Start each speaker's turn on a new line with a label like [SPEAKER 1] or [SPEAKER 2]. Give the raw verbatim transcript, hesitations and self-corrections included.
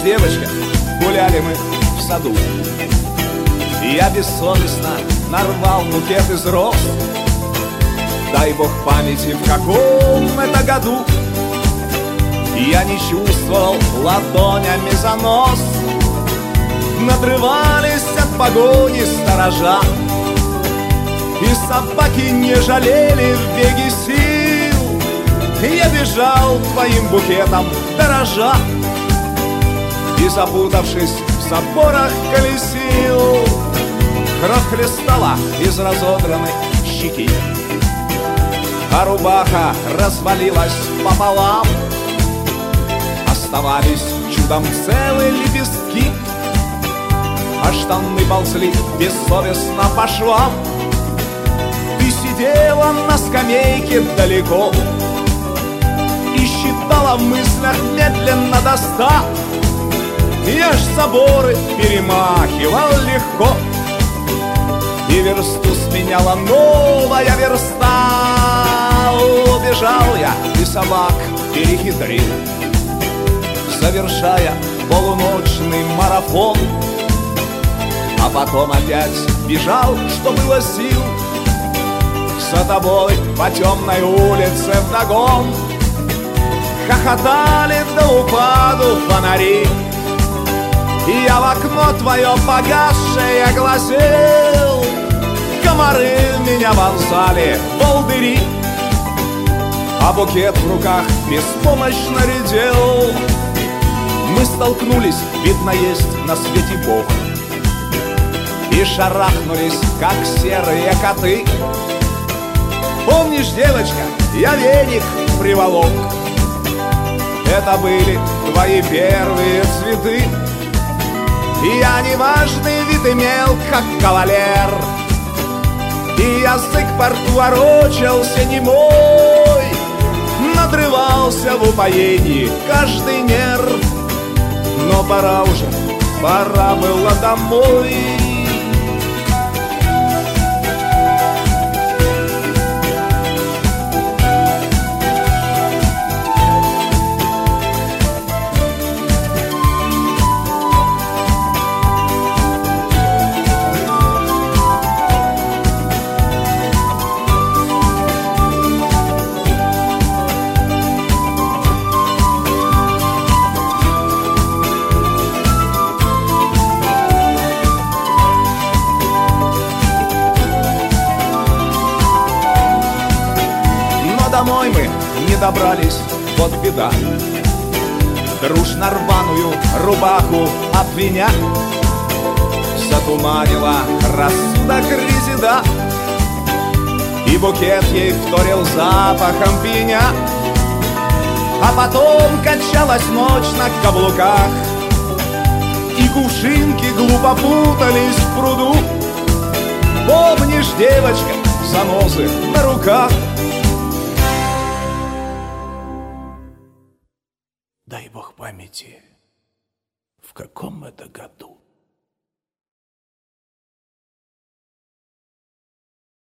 [SPEAKER 1] девочка, гуляли мы в саду. Я бессовестно нарвал букет из роз. Дай бог памяти, в каком это году. Я не чувствовал ладонями занос. Надрывались от погони сторожа, и собаки не жалели в беге сил. Я бежал твоим букетом дорожа, и, запутавшись в заборах, колесил. Кровь хлестала из разодранной щеки, а рубаха развалилась пополам. Оставались чудом целые лепестки, а штаны ползли бессовестно по швам. Ты сидела на скамейке далеко и считала в мыслях медленно до ста. Я ж заборы перемахивал легко, и версту сменяла новая верста. Убежал я и собак перехитрил, завершая полуночный марафон. А потом опять бежал, что было сил, за тобой по темной улице вдогон. Хохотали до упаду фонари, и я в окно твое погасшее глазел. Комары в меня вонзали волдыри, а букет в руках беспомощно редел. Мы столкнулись, видно, есть на свете Бог, и шарахнулись, как серые коты. Помнишь, девочка, я веник приволок. Это были твои первые цветы, и я неважный вид имел, как кавалер, и язык во рту ворочался немой. Надрывался в упоении каждый нерв, но пора уже, пора было домой. Домой мы не добрались, вот беда. Дружно рваную рубаху обвиня затуманила рассудок резида, и букет ей вторил запахом пеня. А потом качалась ночь на каблуках, и кувшинки глупо путались в пруду. Помнишь, девочка, занозы на руках? Дай бог памяти, в каком это году.